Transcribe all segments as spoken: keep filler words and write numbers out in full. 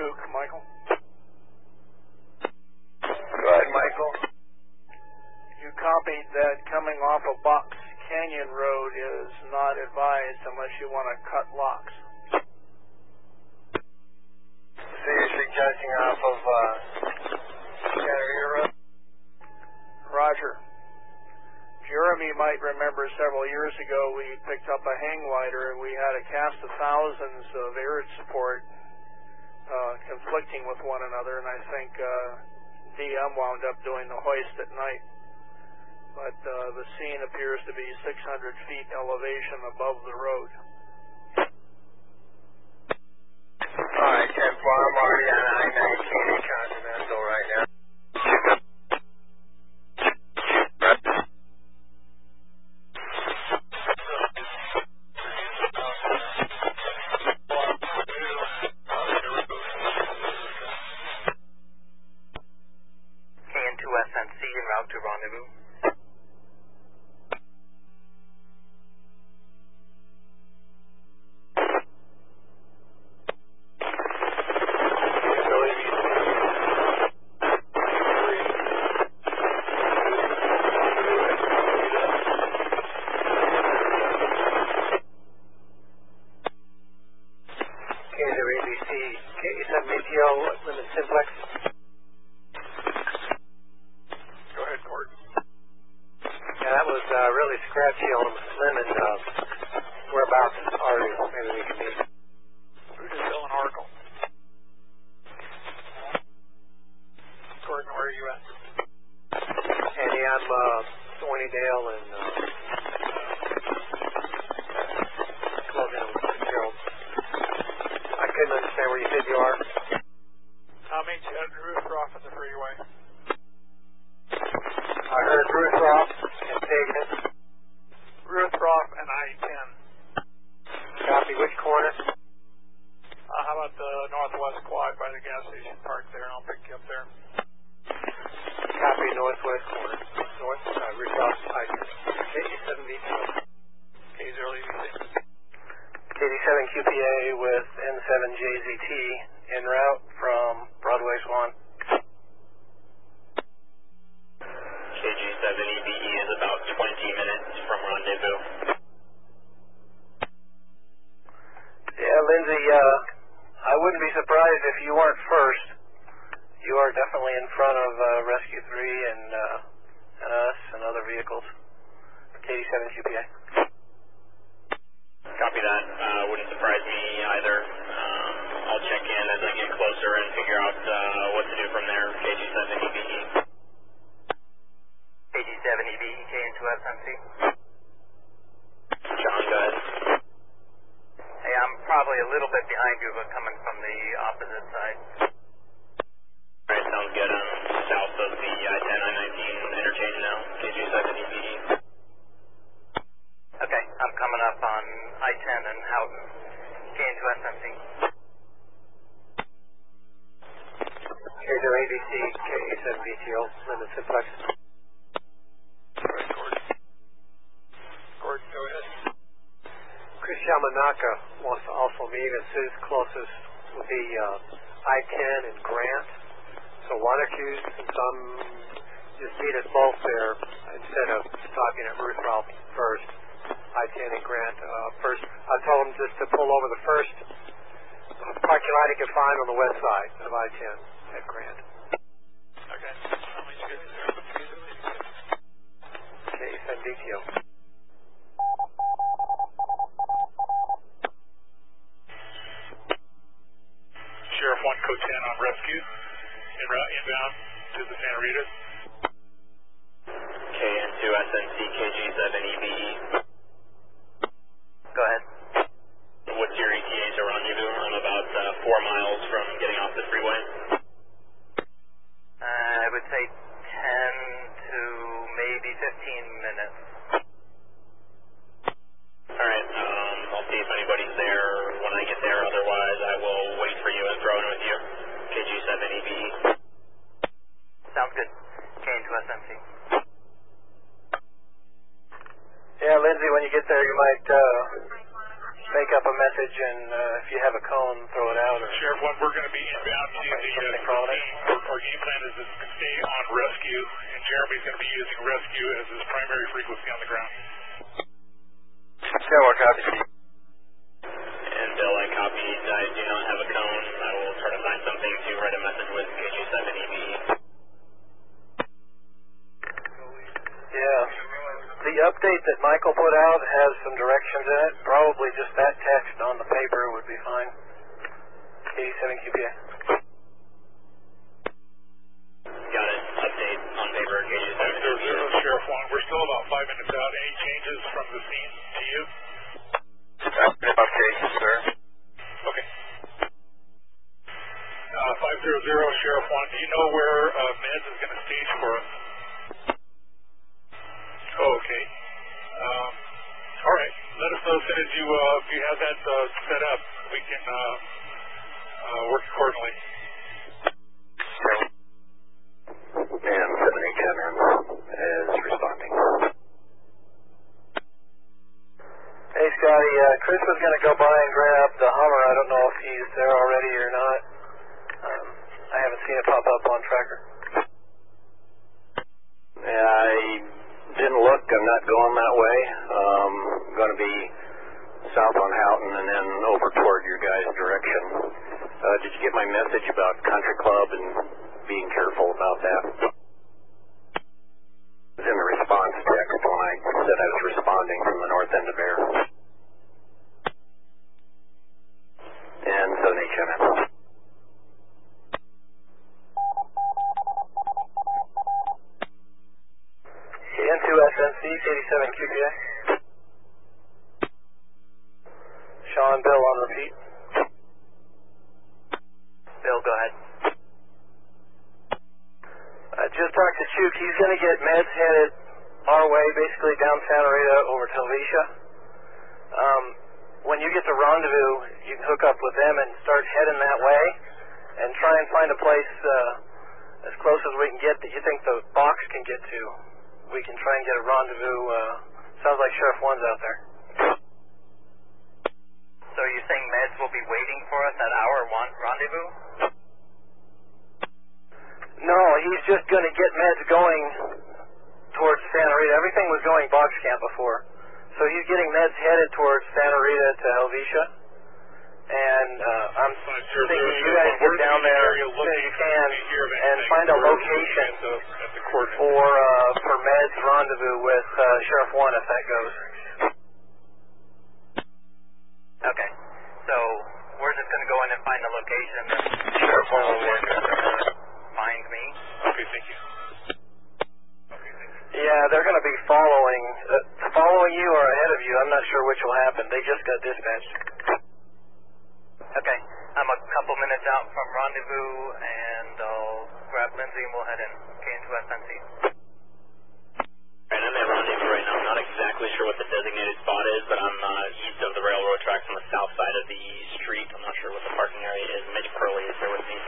Duke, Michael. Go ahead, Michael. You copied that coming off of Box Canyon Road is not advised unless you want to cut locks. So you're suggesting off of uh, Santa Rita Road? Roger. Jeremy might remember several years ago we picked up a hang glider and we had a cast of thousands of air support uh, conflicting with one another, and I think uh, D M wound up doing the hoist at night. But uh, the scene appears to be six hundred feet elevation above the road. All right, ten four, I'm already on I nineteen in Continental right now. K N two S N C en route to rendezvous. Limit simplex. Go ahead, Gordon. Yeah, that was uh, really scratchy on Slim and uh, whereabouts are you? Maybe we can meet. Brutusville and Oracle. Gordon, where are you at? Andy, I'm uh, Thornydale and uh, closing on Fitzgerald. I couldn't understand where you said you are. I'll meet you at Ruthroff at the freeway. I heard Ruthroff and Pavement. Ruthroff and I ten. Copy. Which corner? Uh, how about the northwest quad by the gas station park there, and I'll pick you up there. Copy. Northwest corner. North, uh, Ruthroff, I ten. K D seven V T. K zero E V C. K D seven Q P A with N seven J Z T en route from Broadway Swan. K G seven E B E is about twenty minutes from rendezvous. Yeah, Lindsay, uh, I wouldn't be surprised if you weren't first. You are definitely in front of uh, Rescue three and, uh, and us and other vehicles. K D seven Q P A. Copy that. Uh, wouldn't surprise me either. Um, I'll check in as I get closer and figure out uh, what to do from there. K G seven E B E. K G seven E B E, K N two S M C. John, go ahead. Hey, I'm probably a little bit behind you, but coming from the opposite side. Alright, sounds good. I'm south of the I ten, I nineteen interchange now. K G seven E B E. Okay, I'm coming up on I ten and Houghton. K N two S M C. K zero A B C, K seven B T O, limit simplex. Right, Gordon. Gordon, go ahead. Chris Yamanaka wants to also meet us. His closest will be uh, I ten and Grant. So why don't you, since I'm, just meet us both there instead of stopping at Ruth Ralph first. I ten and Grant uh, first. I told him just to pull over the first parking lot he can find on the west side of I ten at Grant. Okay. I'll meet you guys there. K seven B T O. Sheriff one, Code ten on rescue. En route inbound to the Santa Rita. K N two S N C, K G seven E B E. Go ahead. What's your E T A to rendezvous? I'm about uh, four miles from getting off the freeway. Uh, I would say ten to maybe fifteen minutes. Alright, um, I'll see if anybody's there when I get there. Otherwise, I will wait for you and throw in with you. K G seven E B E. Sounds good. K N two S M C. Yeah, Lindsay, when you get there, you might uh, make up a message, and uh, if you have a cone, throw it out. Or Sheriff One, we're going to be inbound to the uh, scene. Our, our game plan is to stay on rescue, and Jeremy's going to be using rescue as his primary frequency on the ground. Yeah, what copy? And Bill, I copied. I do not have a cone. I will try to find something to write a message with K G seven E B. Yeah. The update that Michael put out has some directions in it. Probably just that text on the paper would be fine. eighty-seven Q P A. Got it. Update on paper, K G seven E B. Sheriff One, we're still about five minutes out. Any changes from the scene to you? Okay, sir. Okay. Uh, five zero zero, Sheriff One, do you know where uh, Meds is going to stage for us? Oh, okay. Um, all right. Let us know as soon as you, uh, if you have that uh, set up. We can uh, uh, work accordingly. And seven eight Cameron is responding. Hey, Scotty. Uh, Chris was going to go by and grab the Hummer. I don't know if he's there already or not. Um, I haven't seen it pop up on tracker. Yeah, I didn't look. I'm not going that way. Um, I'm going to be south on Houghton and then over toward your guys' direction. Uh, did you get my message about Country Club and being careful about that? It was in the response text when I said I was responding from the north end of Bear. And seven H M M. N two S N C, eighty-seven Q P A. Sean, Bill on repeat. Bill, go ahead. I just talked to Chuk. He's going to get meds headed our way, basically down Santa Rita over to Helvetia. Um, when you get to Rendezvous, you can hook up with them and start heading that way and try and find a place uh, as close as we can get that you think the box can get to. We can try and get a rendezvous. Uh, sounds like Sheriff One's out there. So you're saying Meds will be waiting for us at our one rendezvous? No, he's just going to get Meds going towards Santa Rita. Everything was going box camp before. So he's getting Meds headed towards Santa Rita to Helvetia. And uh, I'm thinking you guys get down there as soon as you can and find a location for uh, for Meds rendezvous with uh, Sheriff One if that goes. Okay. So we're just going to go in and find the location and Sheriff One will work it. Find me. Okay, thank you. Yeah, they're going to be following uh, following you or ahead of you. I'm not sure which will happen. They just got dispatched. Okay. I'm a couple minutes out from rendezvous, and I'll grab Lindsay and we'll head in. K N two S N C. Alright, I'm at rendezvous right now. I'm not exactly sure what the designated spot is, but I'm uh, east of the railroad tracks on the south side of the street. I'm not sure what the parking area is. Mitch Purley is here with me.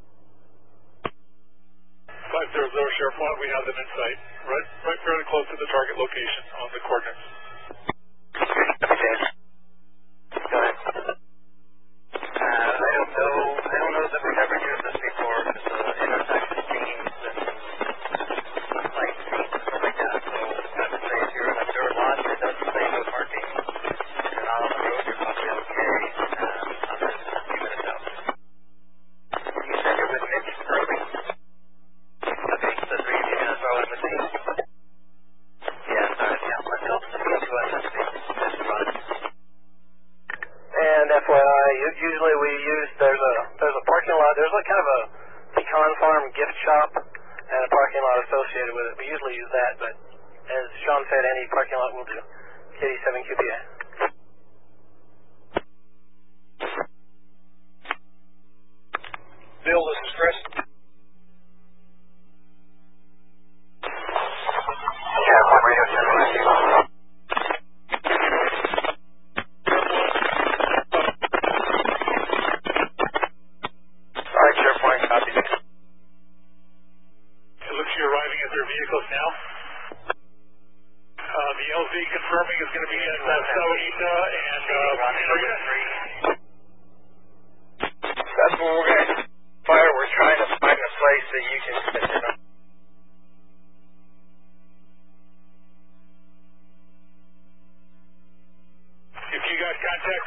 five zero zero, Sheriff One, we have them in sight. Right, right fairly close to the target location on the coordinates. Okay. Go ahead. Uh, I don't know. I don't know that we've ever used this before. It's an intersection scenes and like scenes and stuff like that. So it's kind of safe here. Like there are lots. It doesn't say no parking. You're not on the road. You're probably okay. Uh, I'm just a few minutes out. You said you're with Mitch Purley. Okay, so three units are with me. Yeah, sorry. Yeah, myself. K N two S N C. That's right. And F Y I, usually we use, there's a there's a parking lot, there's like kind of a pecan farm gift shop and a parking lot associated with it. We usually use that, but as Sean said, any parking lot will do. eighty-seven Q P A. Bill, this is Chris. Yeah, one radio check with you. Vehicles now. Uh, the L Z confirming is going to be at uh, seven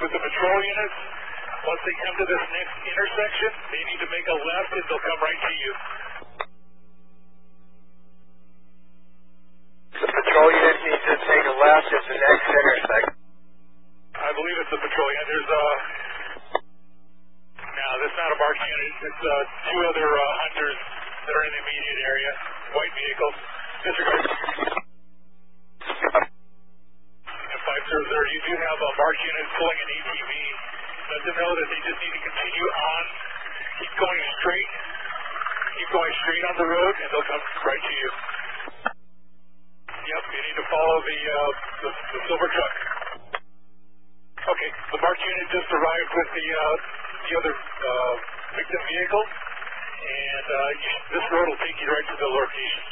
with the patrol units. Once they come to this next intersection, they need to make a left and they'll come right to you. The patrol unit needs to take a left at the next intersection. I believe it's the patrol unit. There's a... No, that's not a marked unit. It's uh, two other uh, hunters that are in the immediate area. White vehicles. Disregard. And five zero zero, you do have a marked unit pulling an A T V. Let them know that they just need to continue on. Keep going straight. Keep going straight on the road, and they'll come right to you. Yep, you need to follow the uh, the, the silver truck. Okay, the marked unit just arrived with the uh, the other uh, victim vehicle, and uh, you, this road will take you right to the location.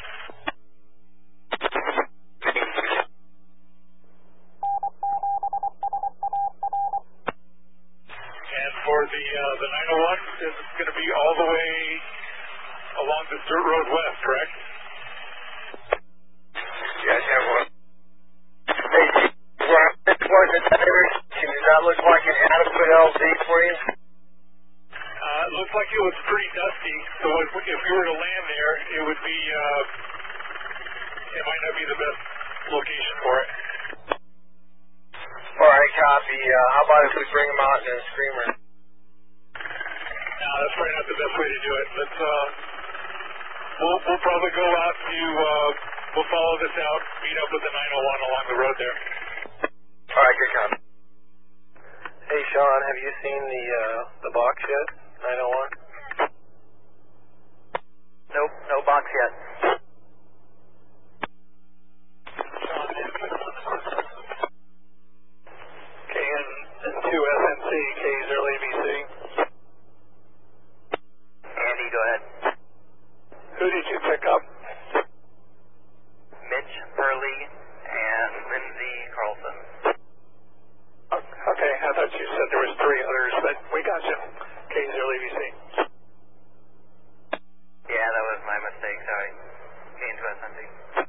And for the uh, the nine oh one, it's going to be all the way along this dirt road west, correct? Yes, have one. Hey, towards the intersection, does that look like an adequate L Z for you? Uh, it looks like it was pretty dusty, so if, if you were to land there, it would be, uh, it might not be the best location for it. All right, copy. Uh, how about if we bring them out in a screamer? No, that's probably not the best way to do it. Let's, uh, we'll, we'll probably go out to, uh, we'll follow this out, meet up with the nine oh one along the road there. All right, good copy. Hey, Sean, have you seen the, uh, the box yet? nine oh one? Nope, no box yet. K N two S N C, K zero A B C. Andy, go ahead. Who did you pick up? Mitch Burley and Lindsay Carlson. Okay, I thought you said there was three others, but we got you. K zero A B C. Yeah, that was my mistake, sorry. K N two S N C.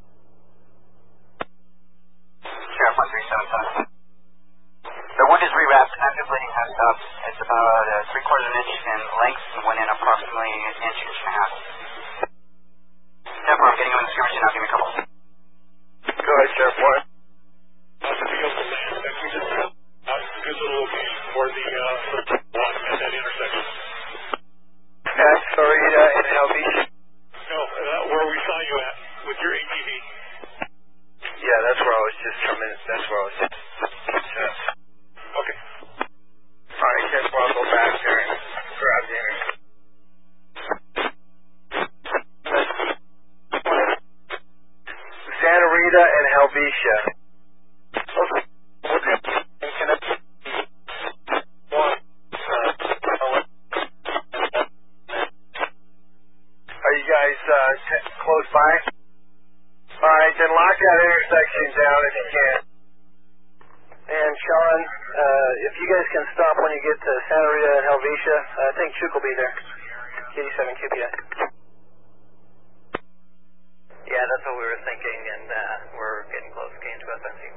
Sheriff one three seven five. The wound is rewrapped, active bleeding has stopped. It's about uh, three quarters of an inch in length and went in approximately an inch, inch and a half. Therefore, I'm getting on the skirmish and I'll give you a couple. Go ahead, Sheriff. What? Uh, to be able to land, that we just have a good little location for the, uh, for the one at that intersection. Astorita and Helvetia? No, uh, where we saw you at with your A T V. Yeah, that's where I was just coming. That's where I was just. Okay. All right, Sheriff, I'll go back there and grab the intersection. Santa Rita and Helvetia. Okay. Can I one? Are you guys uh, t- close by? All right, then lock that intersection down if you can. And Sean, uh, if you guys can stop when you get to Santa Rita and Helvetia, I think Chuk will be there. eighty-seven Q P I. Yeah, that's what we were thinking, and uh, we're getting close. K N two S N C.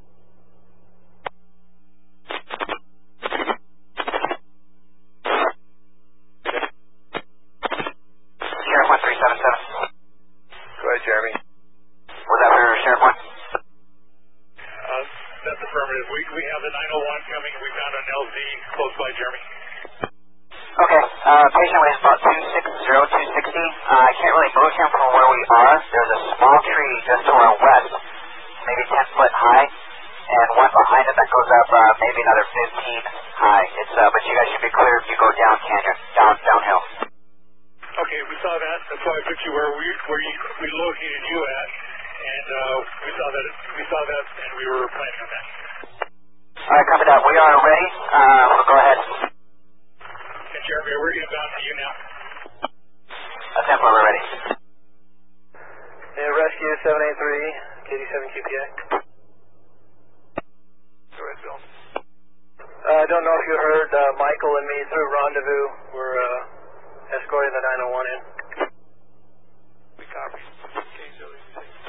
Sheriff one three seven seven. Go ahead, Jeremy. Was that for Sheriff one? Uh, that's affirmative. We, we have the nine oh one coming. We found an L Z close by, Jeremy. Okay, uh, patient weighs about two sixty, two sixty. Uh, I can't really move him from where we are. There's a small tree just to our west, maybe ten foot high, and one behind it that goes up, uh, maybe another fifteen high. It's, uh, but you guys should be clear if you go down canyon, down, downhill. Okay, we saw that. That's why I put you where we, where you, we located you at, and, uh, we saw that, we saw that, and we were planning on that. Alright, copy that. We are ready. Uh, we'll go ahead. And Jeremy, we're inbound to you now. A tempo, we're ready. Yeah, rescue seven eight three, eighty-seven Q P I. Go ahead, Bill. Uh, I don't know if you heard uh, Michael and me through rendezvous. We're uh, escorting the nine oh one in. We copy.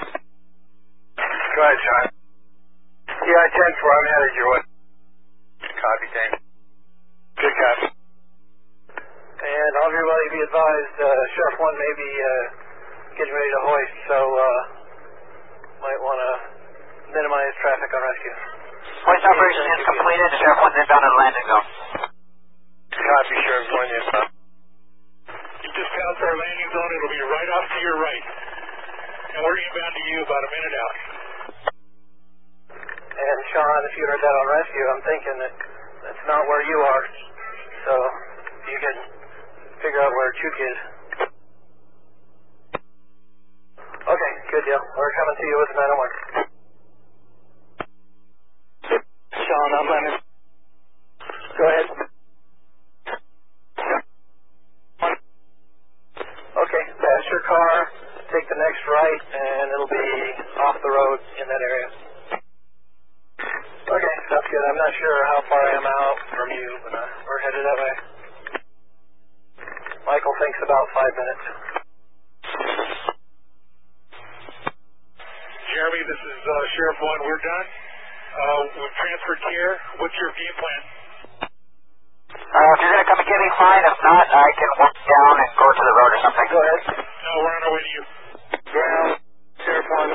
Go ahead, Sean. Yeah, ten four, I'm headed your way. Copy, James. Good copy. And all of everybody be advised, uh, Sheriff one may be uh, getting ready to hoist, so uh, might want to minimize traffic on rescue. Hoist operation is completed. Sheriff one's inbound on landing zone. Copy, Sheriff one, yes, sir. You just passed our landing zone. It'll be right off to your right. And we're inbound to you about a minute out. And Sean, if you heard that on rescue, I'm thinking that that's not where you are. So you can figure out where Chuk is. Okay, good deal. We're coming to you with nine oh one. Sean, I'm landing. Go ahead. Okay, pass your car, take the next right, and it'll be off the road in that area. Okay, that's good. I'm not sure how far I am out from you, but uh, we're headed that way. Michael thinks about five minutes. Jeremy, this is uh, Sheriff one. We're done. Uh, we've transferred care. What's your game plan? Uh, if you're going to come and get me, fine. If not, I can walk down and go to the road or something. Go ahead. No, we're on our way to you. Ground, Sheriff one.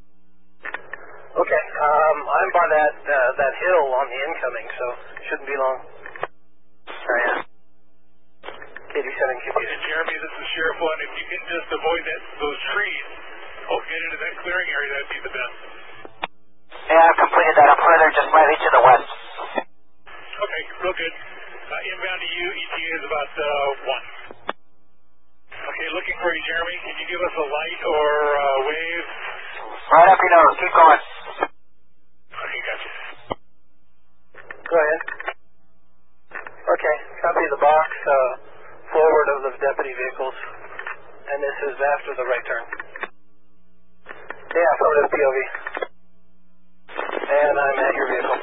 Okay, um, I'm by that uh, that hill on the incoming, so shouldn't be long. There you K D seven Q P. And Jeremy, this is Sheriff one. If you can just avoid that, those trees, oh, get into that clearing area, that'd be the best. Yeah, I've completed that. I'm further just slightly to the west. Okay, real good. Uh, inbound to you, E T A is about uh, one. Okay, looking for you, Jeremy. Can you give us a light or uh, wave? Right up your nose. Keep going. Okay, gotcha. Go ahead. Okay, copy the box uh, forward of the deputy vehicles, and this is after the right turn. Yeah, affirmative P O V. And I'm at your vehicle.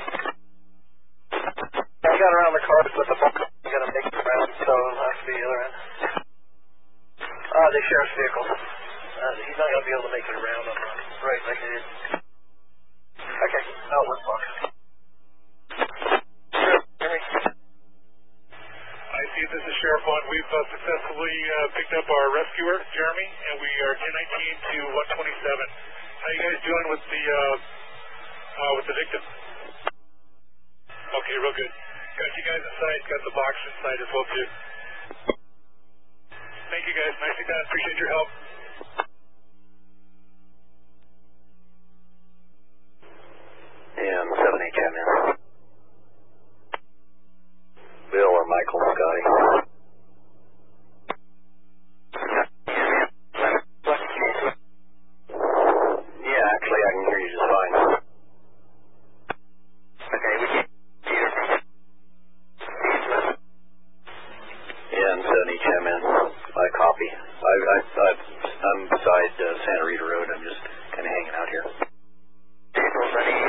I got around the cars with the box. I'm going to make it around, so it'll have to be the other end. Uh, the sheriff's vehicle. Uh, he's not going to be able to make it around on the right like it is. Okay, outlet box. I see this is Sheriff one. We've uh, successfully uh, picked up our rescuer, Jeremy, and we are ten nineteen to one twenty-seven. How you guys doing with the uh, uh, with the victim? Okay, real good. Got you guys inside. Got the box inside as well too. Thank you guys. Nicely done. Appreciate your help. And seven H M in. Bill or Michael, Scotty. Yeah, actually I can hear you just fine. Okay, we can hear from you. Yeah, and seven H M in. I copy. I, I, I, I'm beside uh, Santa Rita Road. I'm just kind of hanging out here. Vehicles, any